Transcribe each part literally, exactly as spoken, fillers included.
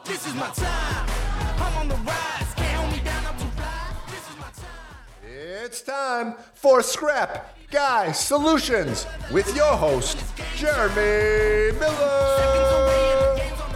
This is my time. I'm on the rise. Can't hold me down. I'm too fly. This is my time. It's time for Scrap Guy Solutions with your host, Jeremy Miller.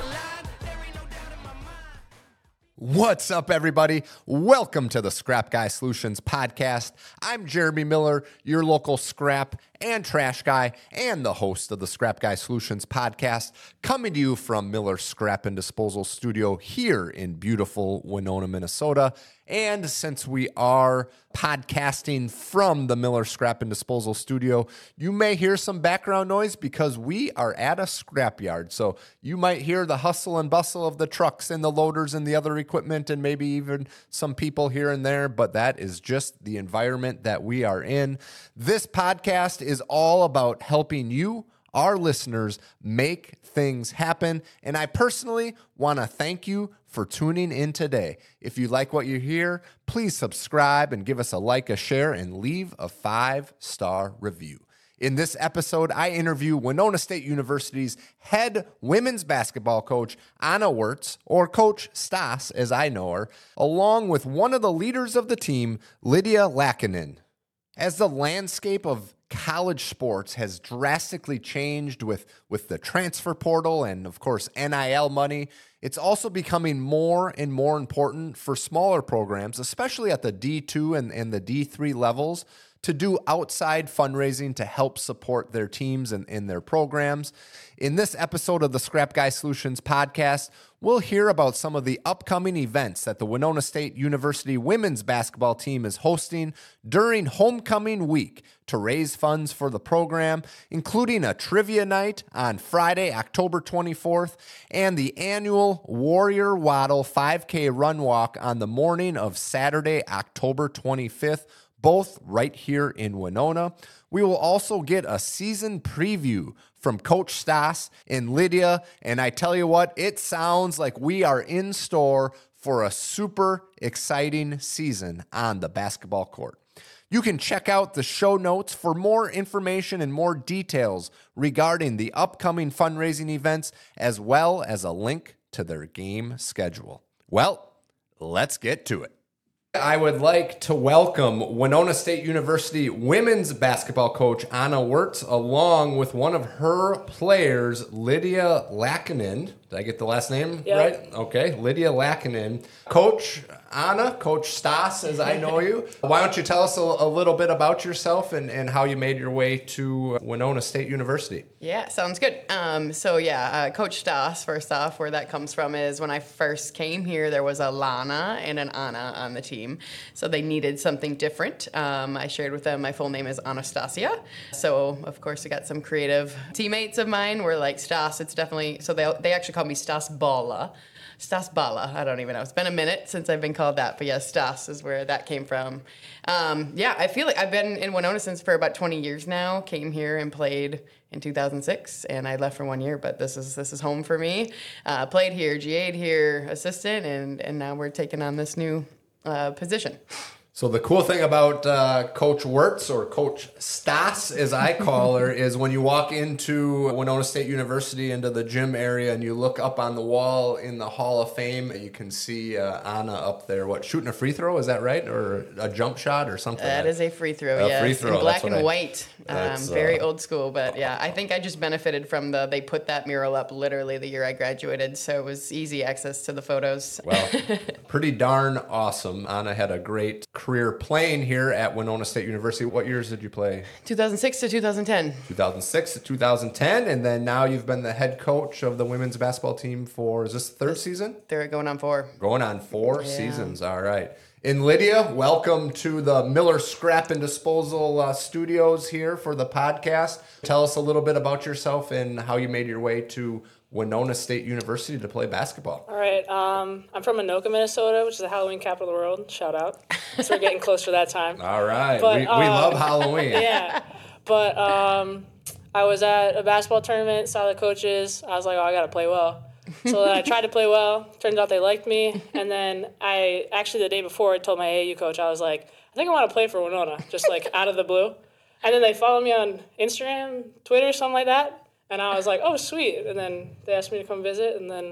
What's up, everybody? Welcome to the Scrap Guy Solutions podcast. I'm Jeremy Miller, your local scrap and trash guy, and the host of the Scrap Guy Solutions podcast, coming to you from Miller Scrap and Disposal Studio here in beautiful Winona, Minnesota. And since we are podcasting from the Miller Scrap and Disposal Studio, you may hear some background noise because we are at a scrapyard. So you might hear the hustle and bustle of the trucks and the loaders and the other equipment and maybe even some people here and there, but that is just the environment that we are in. This podcast is all about helping you, our listeners, make things happen. And I personally want to thank you for tuning in today. If you like what you hear, please subscribe and give us a like, a share, and leave a five-star review. In this episode, I interview Winona State University's head women's basketball coach, Anna Wirtz, or Coach Stas, as I know her, along with one of the leaders of the team, Lydia Laakkonen. As the landscape of college sports has drastically changed with, with the transfer portal and, of course, N I L money, it's also becoming more and more important for smaller programs, especially at the D two and, and the D three levels, to do outside fundraising to help support their teams and, and their programs. In this episode of the Scrap Guy Solutions podcast, we'll hear about some of the upcoming events that the Winona State University women's basketball team is hosting during homecoming week to raise funds for the program, including a trivia night on Friday, October twenty-fourth, and the annual Warrior Waddle five K run walk on the morning of Saturday, October twenty-fifth, both right here in Winona. We will also get a season preview from Coach Stas and Lydia, and I tell you what, it sounds like we are in store for a super exciting season on the basketball court. You can check out the show notes for more information and more details regarding the upcoming fundraising events, as well as a link to their game schedule. Well, let's get to it. I would like to welcome Winona State University women's basketball coach Anna Wirtz, along with one of her players, Lydia Laakkonen. Did I get the last name Yep. right? Okay, Lydia Laakkonen. Coach Anna, Coach Stas, as I know you. Why don't you tell us a, a little bit about yourself and, and how you made your way to Winona State University? Yeah, sounds good. Um, so yeah, uh, Coach Stas, first off, where that comes from is when I first came here, there was a Lana and an Anna on the team. So they needed something different. Um, I shared with them my full name is Anastasia. So of course I got some creative teammates of mine were like, Stas, it's definitely, so they they actually call me Stas Bala. Stas Bala, I don't even know. It's been a minute since I've been called that, but yeah, Stas is where that came from. Um, yeah, I feel like I've been in Winona since for about twenty years now. Came here and played in two thousand six, and I left for one year, but this is this is home for me. Uh, played here, G A'd here, assistant, and and now we're taking on this new uh, position. So the cool thing about uh, Coach Wirtz, or Coach Stas, as I call her, is when you walk into Winona State University, into the gym area, and you look up on the wall in the Hall of Fame, you can see uh, Anna up there, what, shooting a free throw, is that right? Or a jump shot or something? That like is a free throw, a yes. free throw, in black and I, white. Um, uh, very old school, but yeah, I think I just benefited from the, they put that mural up literally the year I graduated, so it was easy access to the photos. Well, pretty darn awesome. Anna had a great career playing here at Winona State University. What years did you play? two thousand six to two thousand ten. two thousand six to two thousand ten, and then now you've been the head coach of the women's basketball team for, is this the third season? They're going on four. Going on four Yeah. seasons, all right. And Lydia, welcome to the Miller Scrap and Disposal uh, Studios here for the podcast. Tell us a little bit about yourself and how you made your way to Winona State University to play basketball. All right. Um, I'm from Anoka, Minnesota, which is the Halloween capital of the world. Shout out. So we're getting close to that time. All right. But, we, we uh, love Halloween. Yeah. But um, I was at a basketball tournament, saw the coaches. I was like, oh, I got to play well. So then I tried to play well. Turns out they liked me. And then I actually the day before I told my A A U coach, I was like, I think I want to play for Winona, just like out of the blue. And then they followed me on Instagram, Twitter, something like that. And I was like, oh, sweet. And then they asked me to come visit, and then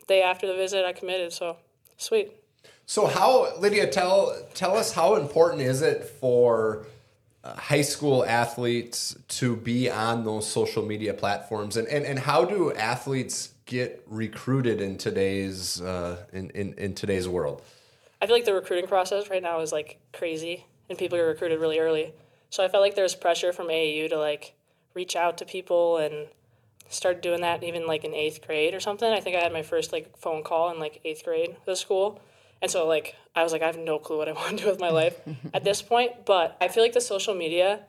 day after the visit, I committed. So sweet. So how, Lydia, tell tell us how important is it for uh, high school athletes to be on those social media platforms, and, and, and how do athletes get recruited in today's uh, in, in, in today's world? I feel like the recruiting process right now is like crazy, and people get recruited really early. So I felt like there's pressure from A A U to like reach out to people and start doing that even like in eighth grade or something. I think I had my first like phone call in like eighth grade of the school. And so, like, I was like, I have no clue what I want to do with my life at this point. But I feel like the social media,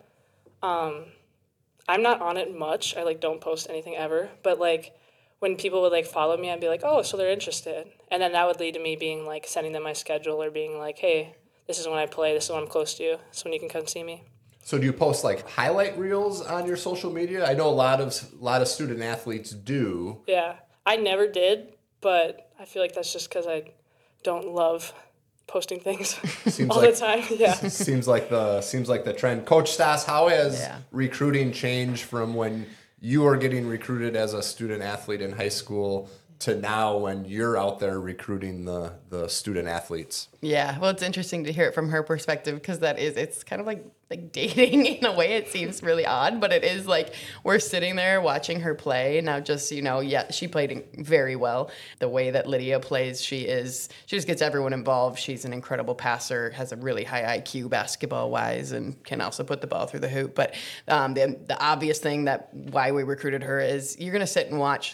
um, I'm not on it much. I, like, don't post anything ever. But, like, when people would, like, follow me, I'd be like, oh, so they're interested. And then that would lead to me being, like, sending them my schedule or being like, hey, this is when I play. This is when I'm close to you. This is when you can come see me. So do you post, like, highlight reels on your social media? I know a lot of a lot of student athletes do. Yeah. I never did, but I feel like that's just because I don't love posting things Seems all like, the time. Yeah. Seems like the seems like the trend. Coach Stas, how has Yeah. recruiting changed from when you were getting recruited as a student athlete in high school to now when you're out there recruiting the, the student athletes? Yeah, well, it's interesting to hear it from her perspective because that is, it's kind of like like dating in a way. It seems really odd, but it is like we're sitting there watching her play. Now, just, you know, yeah, she played very well. The way that Lydia plays, she is, she just gets everyone involved. She's an incredible passer, has a really high I Q basketball-wise, and can also put the ball through the hoop. But um, the, the obvious thing that why we recruited her is you're going to sit and watch,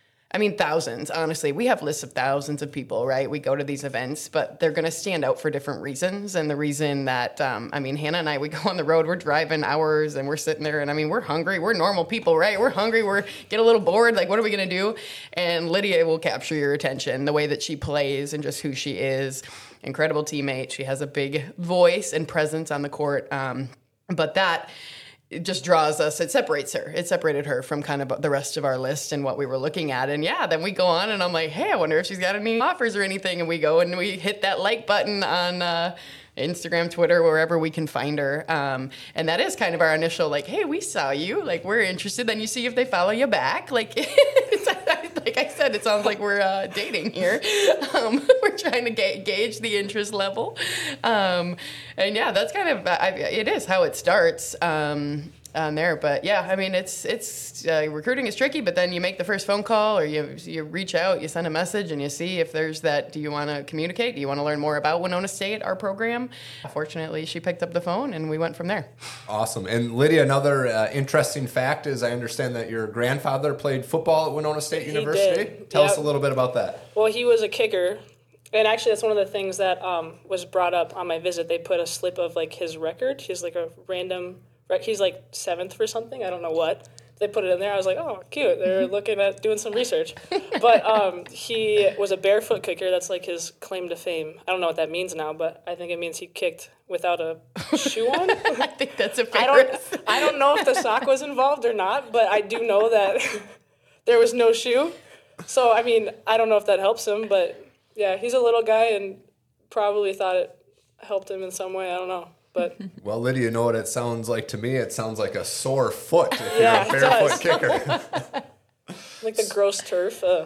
I mean, thousands, honestly. We have lists of thousands of people, right? We go to these events, but they're going to stand out for different reasons. And the reason that, um, I mean, Hannah and I, we go on the road, we're driving hours and we're sitting there and I mean, we're hungry. We're normal people, right? We're hungry. We're get a little bored. Like, what are we going to do? And Lydia will capture your attention, the way that she plays and just who she is. Incredible teammate. She has a big voice and presence on the court. Um, but that... it just draws us, it separates her. It separated her from kind of the rest of our list and what we were looking at. And yeah, then we go on and I'm like, hey, I wonder if she's got any offers or anything. And we go and we hit that like button on uh, Instagram, Twitter, wherever we can find her. Um, and that is kind of our initial, like, hey, we saw you. Like, we're interested. Then you see if they follow you back. Like, it's, like I said, it sounds like we're uh, dating here. Um, we're trying to ga- gauge the interest level. Um, and yeah, that's kind of, I, it is how it starts. Um, on there, but yeah, I mean, it's it's uh, recruiting is tricky, but then you make the first phone call or you you reach out, you send a message, and you see if there's that. Do you want to communicate? Do you want to learn more about Winona State, our program? Fortunately, she picked up the phone, and we went from there. Awesome. And Lydia, another uh, interesting fact is I understand that your grandfather played football at Winona State He University. did. Tell Yep. us a little bit about that. Well, he was a kicker. And actually, that's one of the things that um, was brought up on my visit. They put a slip of like his record. He's like a random, he's like seventh for something. I don't know what. They put it in there. I was like, oh, cute. They're looking at doing some research. But um, he was a barefoot kicker. That's like his claim to fame. I don't know what that means now, but I think it means he kicked without a shoe on. I think that's a fair. I don't, I don't know if the sock was involved or not, but I do know that there was no shoe. So, I mean, I don't know if that helps him, but yeah, he's a little guy and probably thought it helped him in some way. I don't know. But Well, Lydia, you know what it sounds like to me? It sounds like a sore foot if Yeah, you're it a barefoot does. kicker. like the gross turf. Uh,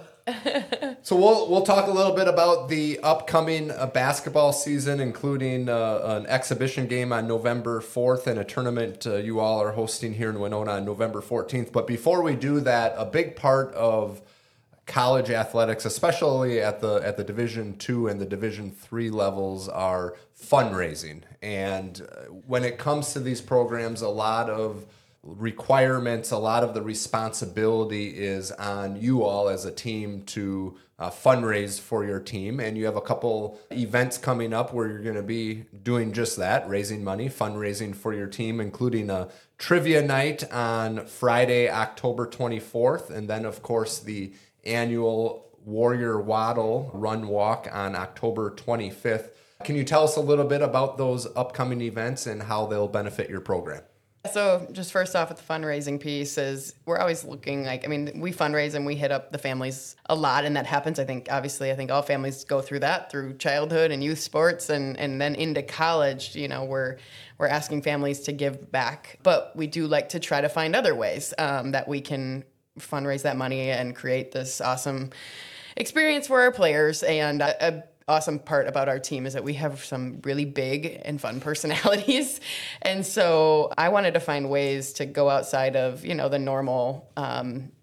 So we'll we'll talk a little bit about the upcoming uh, basketball season, including uh, an exhibition game on November fourth and a tournament uh, you all are hosting here in Winona on November fourteenth. But before we do that, a big part of college athletics, especially at the at the Division two and the Division three levels, are fundraising. And uh, when it comes to these programs, a lot of requirements, a lot of the responsibility is on you all as a team to uh, fundraise for your team. And you have a couple events coming up where you're going to be doing just that, raising money, fundraising for your team, including a trivia night on Friday, October twenty-fourth. And then, of course, the annual Warrior Waddle Run Walk on October twenty-fifth. Can you tell us a little bit about those upcoming events and how they'll benefit your program? So just first off with the fundraising piece is we're always looking like, I mean, we fundraise and we hit up the families a lot, and that happens. I think, obviously, I think all families go through that through childhood and youth sports and, and then into college. You know, we're, we're asking families to give back, but we do like to try to find other ways um, that we can fundraise that money and create this awesome experience for our players. And a, a awesome part about our team is that we have some really big and fun personalities. And so I wanted to find ways to go outside of, you know, the normal um,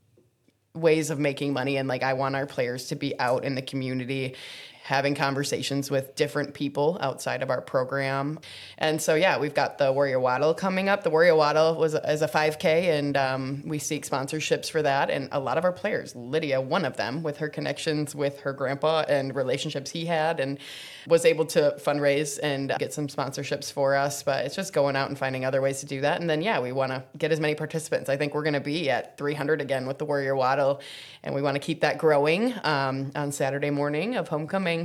ways of making money. And like, I want our players to be out in the community, having conversations with different people outside of our program. And so, yeah, we've got the Warrior Waddle coming up. The Warrior Waddle was is a five K, and um, we seek sponsorships for that. And a lot of our players, Lydia, one of them, with her connections with her grandpa and relationships he had, and was able to fundraise and get some sponsorships for us. But it's just going out and finding other ways to do that. And then, yeah, we want to get as many participants. I think we're going to be at three hundred again with the Warrior Waddle, and we want to keep that growing um, on Saturday morning of homecoming.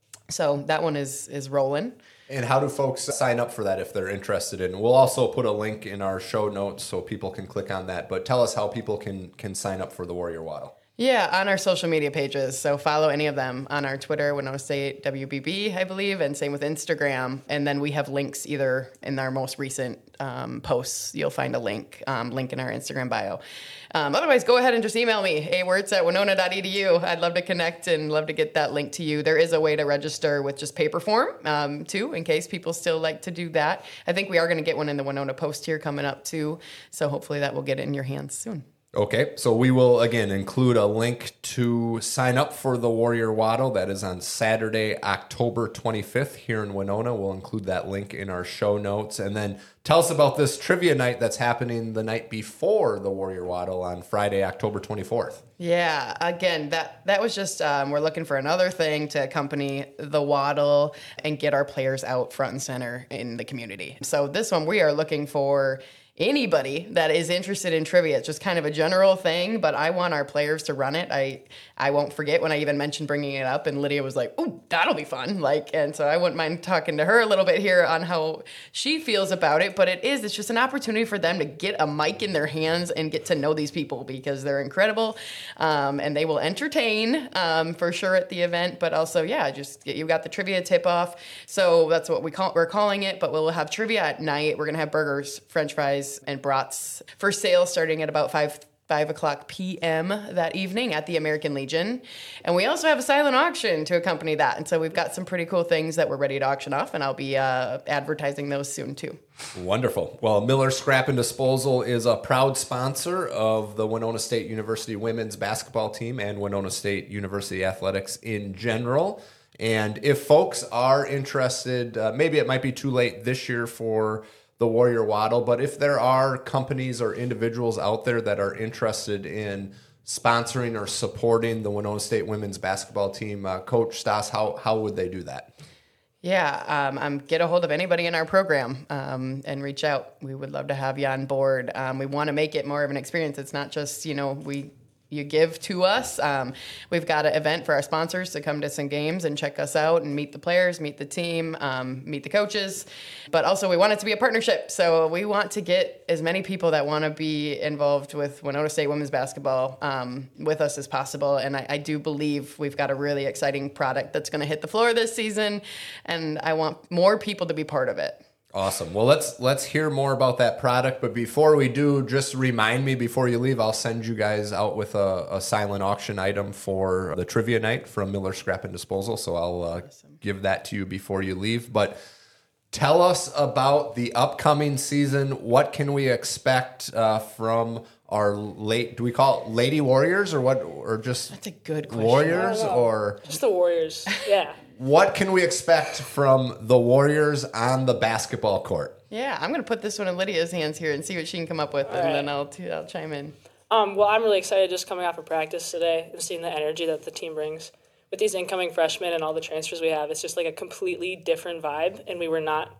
So that one is is rolling. And how do folks sign up for that if they're interested in? We'll also put a link in our show notes so people can click on that. But tell us how people can can sign up for the Warrior Waddle. Yeah, on our social media pages. So follow any of them on our Twitter, Winona State W B B, I believe, and same with Instagram. And then we have links either in our most recent um, posts. You'll find a link, um, link in our Instagram bio. Um, otherwise, go ahead and just email me, awerts at winona dot e d u. I'd love to connect and love to get that link to you. There is a way to register with just paper form, um, too, in case people still like to do that. I think we are going to get one in the Winona Post here coming up, too. So hopefully that will get it in your hands soon. Okay, so we will, again, include a link to sign up for the Warrior Waddle. That is on Saturday, October twenty-fifth here in Winona. We'll include that link in our show notes. And then tell us about this trivia night that's happening the night before the Warrior Waddle on Friday, October twenty-fourth. Yeah, again, that that was just, um, we're looking for another thing to accompany the Waddle and get our players out front and center in the community. So this one, we are looking for anybody that is interested in trivia. It's just kind of a general thing, but I want our players to run it. I I won't forget when I even mentioned bringing it up, and Lydia was like, "Ooh, that'll be fun!" Like, and so I wouldn't mind talking to her a little bit here on how she feels about it. But it is, it's just an opportunity for them to get a mic in their hands and get to know these people because they're incredible, um, and they will entertain um, for sure at the event. But also, yeah, just you got the trivia tip off, so that's what we call we're calling it. But we'll have trivia at night. We're gonna have burgers, French fries, and brats for sale starting at about five five o'clock p.m. that evening at the American Legion. And we also have a silent auction to accompany that. And so we've got some pretty cool things that we're ready to auction off, and I'll be uh, advertising those soon too. Wonderful. Well, Miller Scrap and Disposal is a proud sponsor of the Winona State University women's basketball team and Winona State University athletics in general. And if folks are interested, uh, maybe it might be too late this year for the Warrior Waddle, but if there are companies or individuals out there that are interested in sponsoring or supporting the Winona State women's basketball team, uh, Coach Stas, how how would they do that? Yeah, um, um, get a hold of anybody in our program um, and reach out. We would love to have you on board. Um, we want to make it more of an experience. It's not just, you know, we you give to us. Um, we've got an event for our sponsors to come to some games and check us out and meet the players, meet the team, um, meet the coaches. But also we want it to be a partnership. So we want to get as many people that want to be involved with Winona State women's basketball um, with us as possible. And I, I do believe we've got a really exciting product that's going to hit the floor this season. And I want more people to be part of it. Awesome. Well, let's let's hear more about that product. But before we do, just remind me before you leave, I'll send you guys out with a, a silent auction item for the trivia night from Miller Scrap and Disposal. So I'll uh, awesome. give that to you before you leave. But tell us about the upcoming season. What can we expect uh, from our late? Do we call it Lady Warriors or what? Or just that's a good question. Warriors or just the Warriors? Yeah. What can we expect from the Warriors on the basketball court? Yeah, I'm going to put this one in Lydia's hands here and see what she can come up with, All and right. then I'll t- I'll chime in. Um, well, I'm really excited just coming off of practice today and seeing the energy that the team brings. With these incoming freshmen and all the transfers we have, it's just like a completely different vibe, and we were not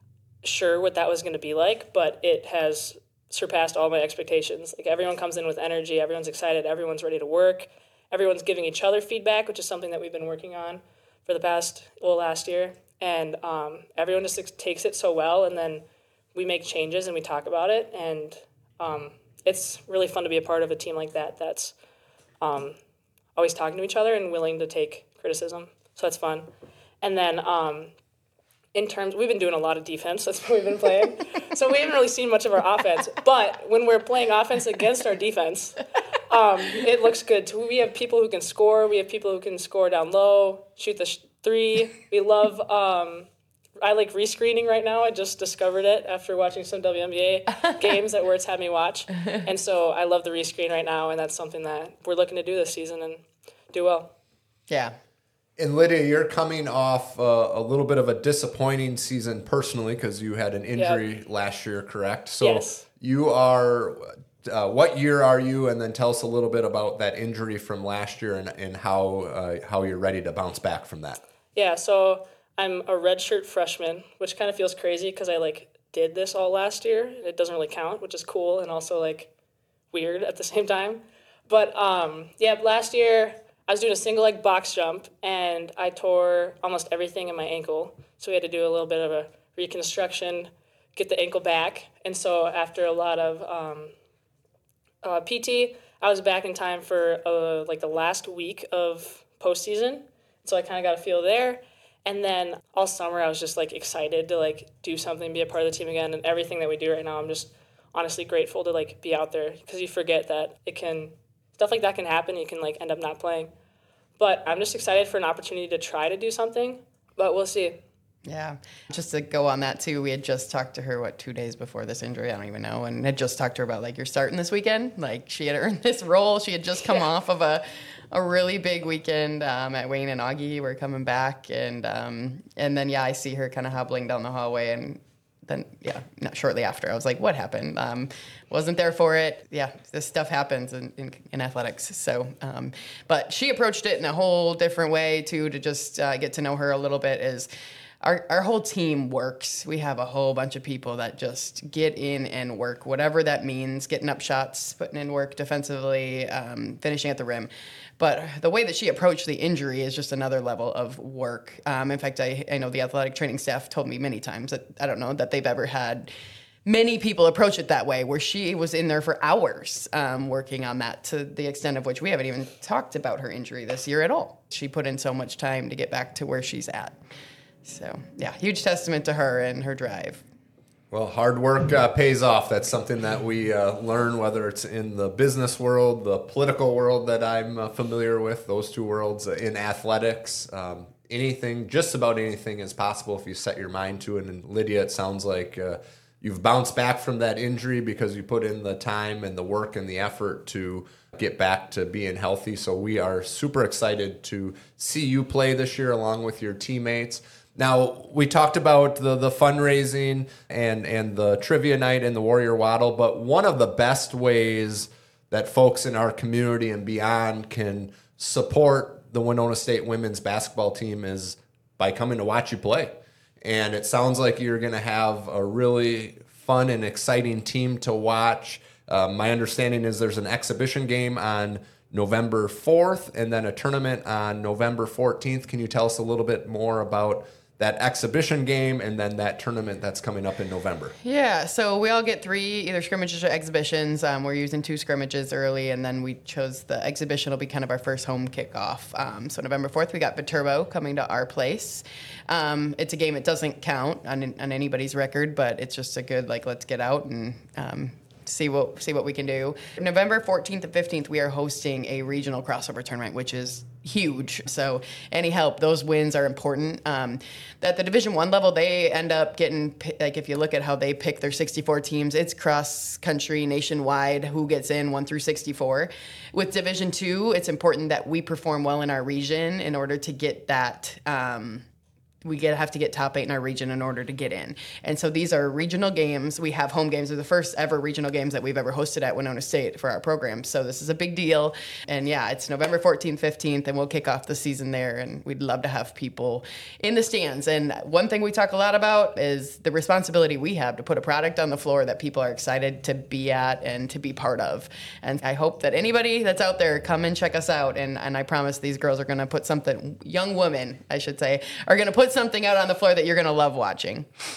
sure what that was going to be like, but it has surpassed all my expectations. Like, everyone comes in with energy, everyone's excited, everyone's ready to work, everyone's giving each other feedback, which is something that we've been working on for the past, well, last year. And um, everyone just takes it so well, and then we make changes and we talk about it. And um, it's really fun to be a part of a team like that that's um, always talking to each other and willing to take criticism. So that's fun. And then um, in terms, we've been doing a lot of defense. That's what we've been playing. So we haven't really seen much of our offense. But when we're playing offense against our defense, um, it looks good. Too. We have people who can score. We have people who can score down low, shoot the sh- three. We love. Um, I like rescreening right now. I just discovered it after watching some W N B A games that Wirtz had me watch, and so I love the rescreen right now, and that's something that we're looking to do this season and do well. Yeah. And Lydia, you're coming off uh, a little bit of a disappointing season personally because you had an injury Yep. last year, correct? So Yes. you are, uh, what year are you? And then tell us a little bit about that injury from last year and, and how uh, how you're ready to bounce back from that. Yeah, so I'm a redshirt freshman, which kind of feels crazy because I like did this all last year. It doesn't really count, which is cool and also like weird at the same time. But um, yeah, last year I was doing a single leg box jump and I tore almost everything in my ankle. So we had to do a little bit of a reconstruction, get the ankle back. And so after a lot of um, uh, P T, I was back in time for uh, like the last week of postseason. So I kind of got a feel there. And then all summer I was just like excited to like do something, be a part of the team again. And everything that we do right now, I'm just honestly grateful to like be out there because you forget that it can, stuff like that can happen. You can like end up not playing. But I'm just excited for an opportunity to try to do something, but we'll see. Yeah. Just to go on that too, we had just talked to her, what, two days before this injury? I don't even know. And had just talked to her about like, you're starting this weekend. Like she had earned this role. She had just come yeah. off of a, a really big weekend um, at Wayne and Augie. We're coming back. And, um, and then, yeah, I see her kind of hobbling down the hallway and then, yeah, not shortly after, I was like, what happened? Um, wasn't there for it. Yeah, this stuff happens in, in, in athletics. So, um, but she approached it in a whole different way, too, to just uh, get to know her a little bit is our, our whole team works. We have a whole bunch of people that just get in and work, whatever that means, getting up shots, putting in work defensively, um, finishing at the rim. But the way that she approached the injury is just another level of work. Um, in fact, I, I know the athletic training staff told me many times that I don't know that they've ever had many people approach it that way, where she was in there for hours um, working on that to the extent of which we haven't even talked about her injury this year at all. She put in so much time to get back to where she's at. So, yeah, huge testament to her and her drive. Well, hard work uh, pays off. That's something that we uh, learn, whether it's in the business world, the political world that I'm uh, familiar with, those two worlds, uh, in athletics. Um, anything, just about anything is possible if you set your mind to it. And Lydia, it sounds like uh, you've bounced back from that injury because you put in the time and the work and the effort to get back to being healthy. So we are super excited to see you play this year along with your teammates. Now, we talked about the, the fundraising and, and the trivia night and the Warrior Waddle, but one of the best ways that folks in our community and beyond can support the Winona State women's basketball team is by coming to watch you play. And it sounds like you're going to have a really fun and exciting team to watch. Uh, my understanding is there's an exhibition game on November fourth and then a tournament on November fourteenth. Can you tell us a little bit more about that exhibition game and then that tournament that's coming up in November? Yeah, so we all get three either scrimmages or exhibitions. Um, we're using two scrimmages early, and then we chose the exhibition will be kind of our first home kickoff. Um, so November fourth, we got Viterbo coming to our place. Um, it's a game that doesn't count on, on anybody's record, but it's just a good, like, let's get out and um, see what see what we can do. November fourteenth and fifteenth, we are hosting a regional crossover tournament, which is huge. So any help, those wins are important. Um, at the Division One level, they end up getting, like, if you look at how they pick their sixty-four teams, it's cross country, nationwide, who gets in one through sixty-four. With Division Two, it's important that we perform well in our region in order to get that. Um, We get have to get top eight in our region in order to get in. And so these are regional games. We have home games. They're the first ever regional games that we've ever hosted at Winona State for our program. So this is a big deal. And yeah, it's November fourteenth, fifteenth, and we'll kick off the season there. And we'd love to have people in the stands. And one thing we talk a lot about is the responsibility we have to put a product on the floor that people are excited to be at and to be part of. And I hope that anybody that's out there, come and check us out. And, and I promise these girls are going to put something, young women, I should say, are going to put something out on the floor that you're going to love watching.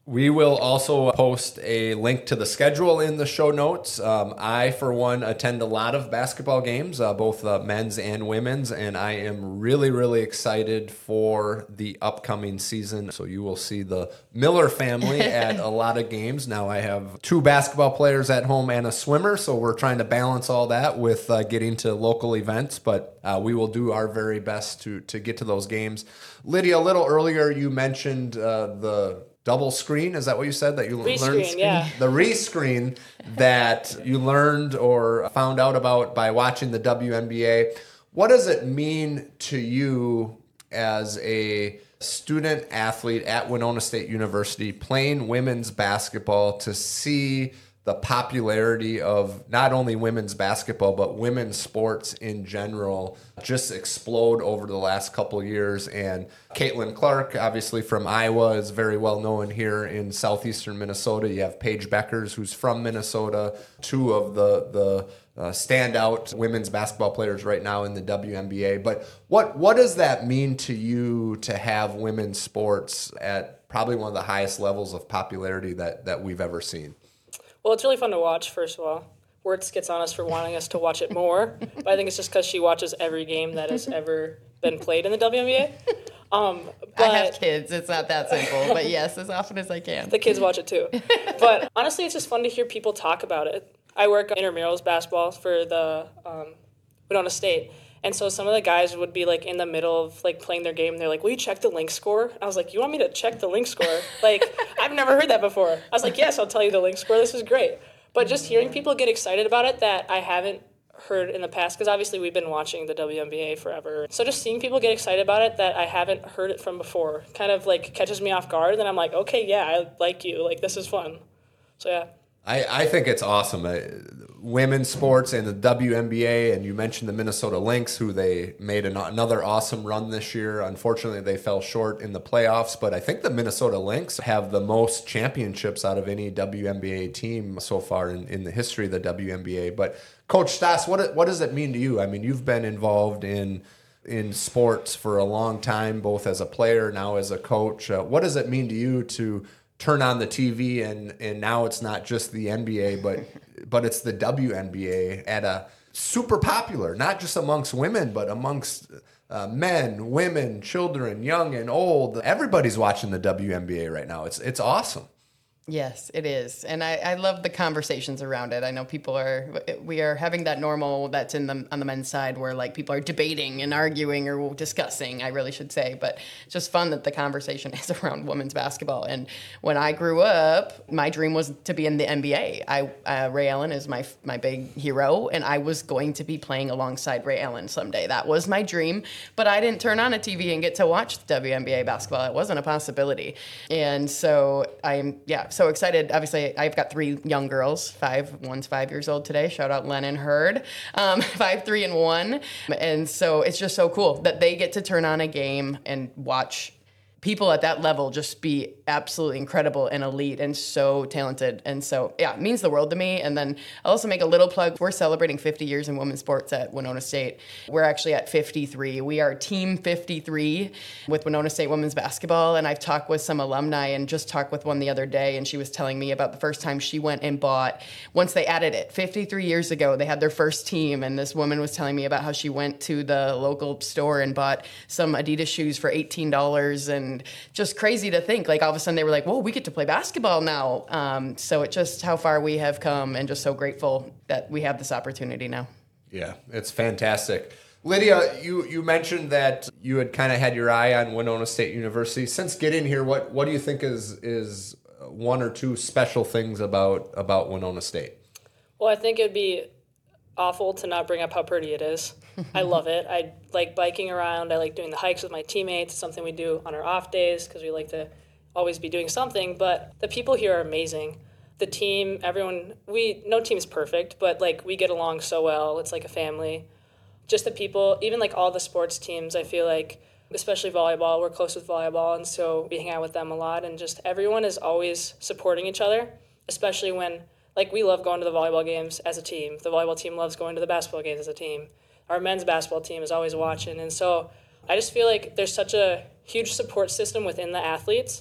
We will also post a link to the schedule in the show notes. Um, I, for one, attend a lot of basketball games, uh, both uh, men's and women's, and I am really, really excited for the upcoming season. So you will see the Miller family at a lot of games. Now I have two basketball players at home and a swimmer, so we're trying to balance all that with uh, getting to local events, but uh, we will do our very best to, to get to those games. Lydia, a little earlier you mentioned uh, the double screen, is that what you said that you Rescreen, learned? yeah. The rescreen that you learned or found out about by watching the W N B A. What does it mean to you as a student athlete at Winona State University playing women's basketball to see the popularity of not only women's basketball, but women's sports in general just explode over the last couple of years? And Caitlin Clark, obviously from Iowa, is very well known here in southeastern Minnesota. You have Paige Beckers, who's from Minnesota, two of the the uh, standout women's basketball players right now in the W N B A. But what what does that mean to you to have women's sports at probably one of the highest levels of popularity that, that we've ever seen? Well, it's really fun to watch, first of all. Wirtz gets on us for wanting us to watch it more, but I think it's just because she watches every game that has ever been played in the W N B A. Um, but I have kids. It's not that simple, but yes, as often as I can. the kids watch it too. But honestly, it's just fun to hear people talk about it. I work on intramurals basketball for the um, Winona State, and so some of the guys would be like in the middle of like playing their game. And they're like, "Will you check the link score?" I was like, "You want me to check the link score?" Like, I've never heard that before. I was like, "Yes, I'll tell you the link score. This is great." But just hearing people get excited about it that I haven't heard in the past, because obviously we've been watching the W N B A forever. So just seeing people get excited about it that I haven't heard it from before kind of like catches me off guard. And I'm like, okay, yeah, I like you. Like, this is fun. So yeah. I, I think it's awesome. Uh, women's sports and the W N B A, and you mentioned the Minnesota Lynx, who they made an, another awesome run this year. Unfortunately, they fell short in the playoffs, but I think the Minnesota Lynx have the most championships out of any W N B A team so far in, in the history of the W N B A. But Coach Stas, what what does it mean to you? I mean, you've been involved in in sports for a long time, both as a player, now as a coach. Uh, what does it mean to you to turn on the T V and and now it's not just the N B A, but but it's the W N B A at a super popular, not just amongst women, but amongst uh, men, women, children, young and old. Everybody's watching the W N B A right now. It's it's awesome. Yes, it is. And I, I love the conversations around it. I know people are, we are having that normal that's in the, on the men's side where like people are debating and arguing or discussing, I really should say, but it's just fun that the conversation is around women's basketball. And when I grew up, my dream was to be in the N B A. I, uh, Ray Allen is my, my big hero, and I was going to be playing alongside Ray Allen someday. That was my dream, but I didn't turn on a T V and get to watch the W N B A basketball. It wasn't a possibility. And so I'm, yeah, so excited. Obviously, I've got three young girls. Five, one's five years old today. Shout out Lennon Hurd. Um, five, three, and one. And so it's just so cool that they get to turn on a game and watch people at that level just be absolutely incredible and elite and so talented. And so, yeah, it means the world to me. And then I'll also make a little plug. We're celebrating fifty years in women's sports at Winona State. We're actually at fifty-three. We are Team fifty-three with Winona State women's basketball. And I've talked with some alumni and just talked with one the other day. And she was telling me about the first time she went and bought, once they added it, fifty-three years ago, they had their first team. And this woman was telling me about how she went to the local store and bought some Adidas shoes for eighteen dollars. And just crazy to think, like all of a sudden they were like, whoa, we get to play basketball now. Um, so it's just how far we have come, and just so grateful that we have this opportunity now. Yeah, it's fantastic. Lydia, you, you mentioned that you had kind of had your eye on Winona State University. Since getting here, what, what do you think is is one or two special things about, about Winona State? Well, I think it'd be awful to not bring up how pretty it is. I love it. I like biking around. I like doing the hikes with my teammates. It's something we do on our off days because we like to always be doing something. But the people here are amazing. The team, everyone, we, no team's perfect, but like we get along so well. It's like a family. Just the people, even like all the sports teams, I feel like, especially volleyball, we're close with volleyball, and so we hang out with them a lot. And just everyone is always supporting each other, especially when, like, we love going to the volleyball games as a team. The volleyball team loves going to the basketball games as a team. Our men's basketball team is always watching. And so I just feel like there's such a huge support system within the athletes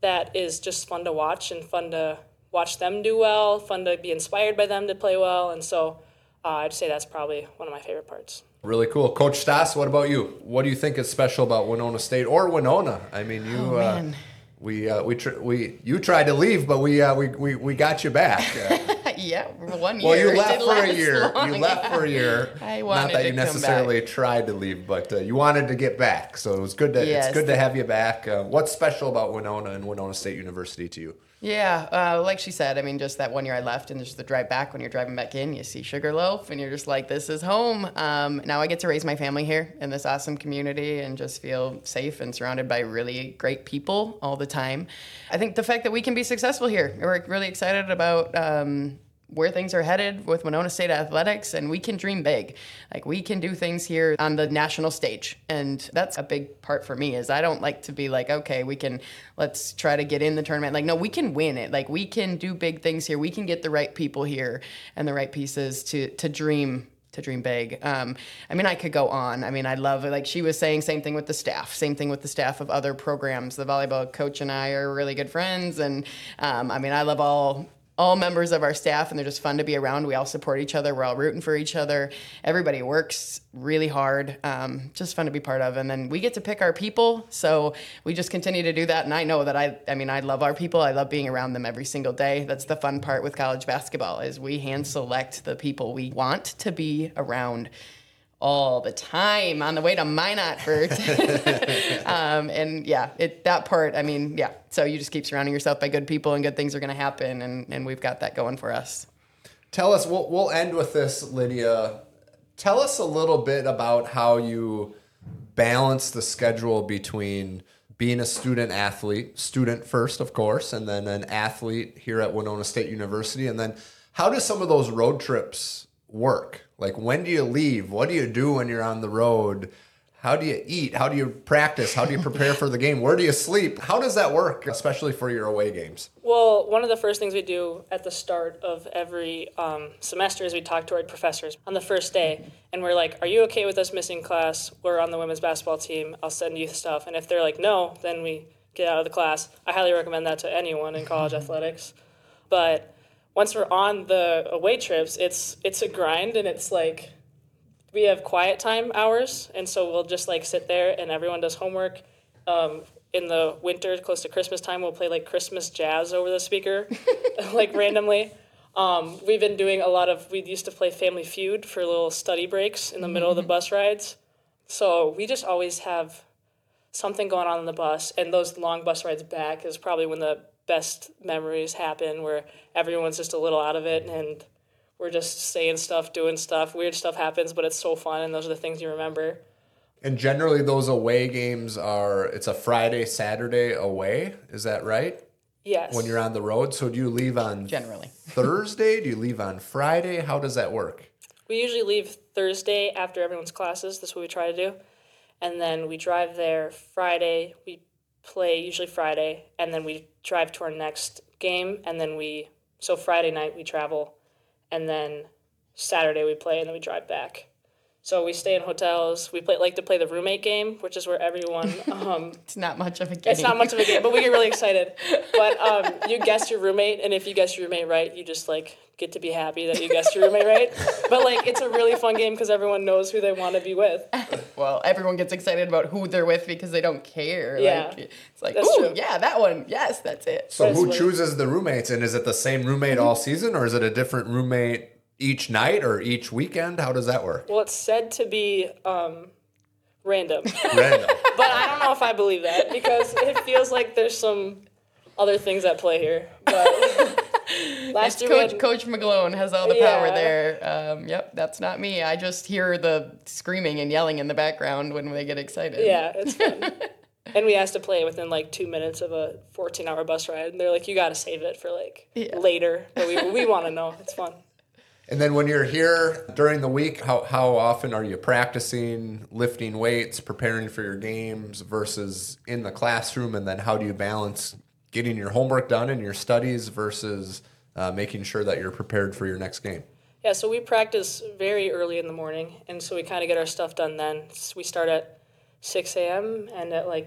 that is just fun to watch and fun to watch them do well, fun to be inspired by them to play well. And so uh, I'd say that's probably one of my favorite parts. Really cool. Coach Stas, what about you? What do you think is special about Winona State or Winona? I mean, you, Oh, uh, man. we, uh, we, tr- we, you tried to leave, but we, uh, we, we, we got you back. Uh, yeah, one year. well, you It left didn't for a last year. long. You left for a year. I Not wanted that to you come necessarily back. tried to leave, but uh, you wanted to get back. So it was good to, Yes. it's good to have you back. Uh, what's special about Winona and Winona State University to you? Yeah, uh, like she said, I mean, just that one year I left and just the drive back, when you're driving back in, you see Sugarloaf and you're just like, this is home. Um, now I get to raise my family here in this awesome community and just feel safe and surrounded by really great people all the time. I think the fact that we can be successful here, we're really excited about um, where things are headed with Winona State Athletics, and we can dream big. Like, we can do things here on the national stage, and that's a big part for me. Is I don't like to be like, okay, we can, let's try to get in the tournament. Like, no, we can win it. Like, we can do big things here. We can get the right people here and the right pieces to to dream to dream big. Um, I mean, I could go on. I mean, I love it. Like she was saying, same thing with the staff, same thing with the staff of other programs. The volleyball coach and I are really good friends, and um, I mean, I love all. all members of our staff, and they're just fun to be around. We all support each other. We're all rooting for each other. Everybody works really hard. Um, just fun to be part of. And then we get to pick our people. So we just continue to do that. And I know that I, I mean, I love our people. I love being around them every single day. That's the fun part with college basketball, is we hand select the people we want to be around all the time on the way to Minot for um, and yeah, it that part, I mean, yeah. So you just keep surrounding yourself by good people and good things are going to happen, and, and we've got that going for us. Tell us, we'll, we'll end with this, Lydia. Tell us a little bit about how you balance the schedule between being a student athlete, student first, of course, and then an athlete here at Winona State University. And then how do some of those road trips work? Like, when do you leave? What do you do when you're on the road? How do you eat? How do you practice? How do you prepare for the game? Where do you sleep? How does that work, especially for your away games? Well, one of the first things we do at the start of every um, semester is we talk to our professors on the first day, and we're like, are you okay with us missing class? We're on the women's basketball team. I'll send you stuff. And if they're like, no, then we get out of the class. I highly recommend that to anyone in college athletics. But once we're on the away trips, it's it's a grind, and it's like we have quiet time hours, and so we'll just like sit there and everyone does homework. Um, in the winter, close to Christmas time, we'll play like Christmas jazz over the speaker, like randomly. Um, we've been doing a lot of, we used to play Family Feud for little study breaks in the middle of the bus rides. So we just always have something going on in the bus, and those long bus rides back is probably when the best memories happen, where everyone's just a little out of it and we're just saying stuff, doing stuff, weird stuff happens, but it's so fun, and those are the things you remember. And generally those away games are, it's a Friday, Saturday away. Is that right? Yes. When you're on the road. So do you leave on Generally. Thursday? Do you leave on Friday? How does that work? We usually leave Thursday after everyone's classes. That's what we try to do. And then we drive there Friday. We play usually Friday, and then we drive to our next game, and then we, so Friday night we travel, and then Saturday we play, and then we drive back. So we stay in hotels. We play like to play the roommate game, which is where everyone. Um, It's not much of a game. it's not much of a game, but we get really excited. But um, you guess your roommate, and if you guess your roommate right, you just like get to be happy that you guessed your roommate right. But like it's a really fun game because everyone knows who they want to be with. Well, everyone gets excited about who they're with because they don't care. Yeah. Like, it's like, That's ooh, true. yeah, that one. Yes, that's it. So That's who what- chooses the roommates? And is it the same roommate all season, or is it a different roommate each night or each weekend? How does that work? Well, it's said to be um, random, Random. but I don't know if I believe that because it feels like there's some other things at play here. But last It's year we Coach, had- Coach McGlone has all the power Yeah. there. Um, yep, that's not me. I just hear the screaming and yelling in the background when they get excited. yeah, it's fun. And we asked to play within like two minutes of a fourteen-hour bus ride, and they're like, "You got to save it for like Yeah. later." But we we want to know. It's fun. And then when you're here during the week, how, how often are you practicing, lifting weights, preparing for your games versus in the classroom? And then how do you balance getting your homework done and your studies versus uh, making sure that you're prepared for your next game? Yeah, so we practice very early in the morning, and so we kind of get our stuff done then. S- We start at six a.m., and at like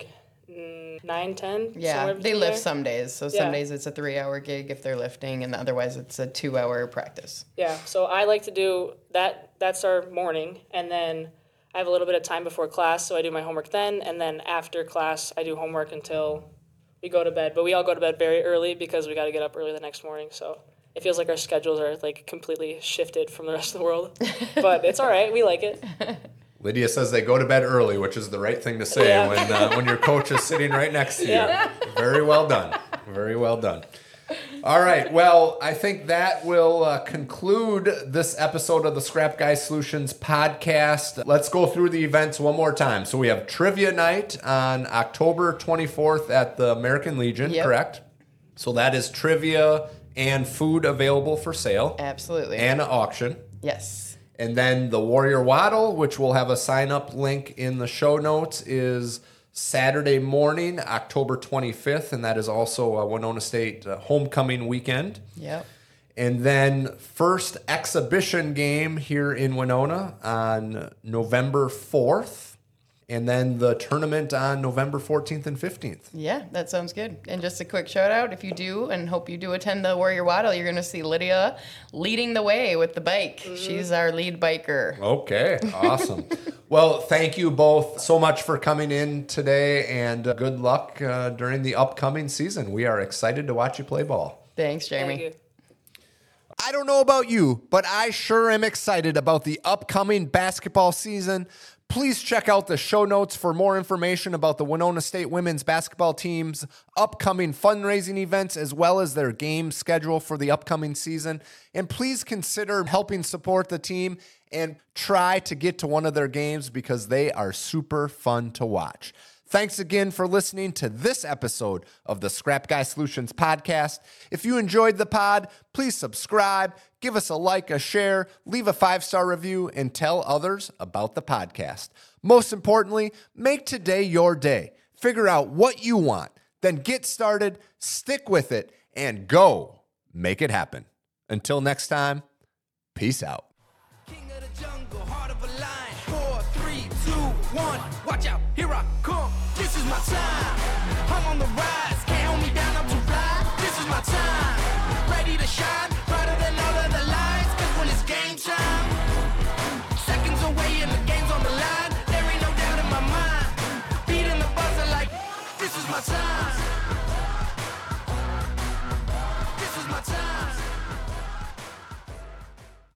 mm, nine, ten. Yeah, somewhere they between lift there. some days. So Yeah. some days it's a three-hour gig if they're lifting, and otherwise it's a two-hour practice. Yeah, so I like to do that. That's our morning, and then I have a little bit of time before class, so I do my homework then, and then after class I do homework until we go to bed. But we all go to bed very early because we got to get up early the next morning. So it feels like our schedules are like completely shifted from the rest of the world, but it's all right. We like it. Lydia says they go to bed early, which is the right thing to say Yeah. when uh, when your coach is sitting right next to you. Yeah. Very well done. Very well done. All right. Well, I think that will uh, conclude this episode of the Scrap Guy Solutions podcast. Let's go through the events one more time. So we have Trivia Night on October twenty-fourth at the American Legion, Yep. correct? So that is trivia and food available for sale Absolutely. and an auction. yes. And then the Warrior Waddle, which will have a sign-up link in the show notes, is Saturday morning, October twenty-fifth, and that is also a Winona State uh, homecoming weekend. Yep. And then first exhibition game here in Winona on November fourth, and then the tournament on November fourteenth and fifteenth. Yeah, that sounds good. And just a quick shout out, if you do, and hope you do attend the Warrior Waddle, you're going to see Lydia leading the way with the bike. Mm-hmm. She's our lead biker. Okay, awesome. Well, thank you both so much for coming in today, and uh, good luck uh, during the upcoming season. We are excited to watch you play ball. Thanks, Jamie. Thank you. I don't know about you, but I sure am excited about the upcoming basketball season. Please check out the show notes for more information about the Winona State women's basketball team's upcoming fundraising events, as well as their game schedule for the upcoming season. And please consider helping support the team and try to get to one of their games because they are super fun to watch. Thanks again for listening to this episode of the Scrap Guy Solutions podcast. If you enjoyed the pod, please subscribe, give us a like, a share, leave a five-star review, and tell others about the podcast. Most importantly, make today your day. Figure out what you want, then get started, stick with it, and go make it happen. Until next time, peace out. King of the jungle, heart of a lion. Four, three, two, one. Watch out, here I come. This is my time. I'm on the rise, can't hold me down, I'm too fly. This is my time. Ready to shine, brighter than all of the lights. Cause when it's game time, seconds away and the game's on the line. There ain't no doubt in my mind. Beating the buzzer like, this is my time.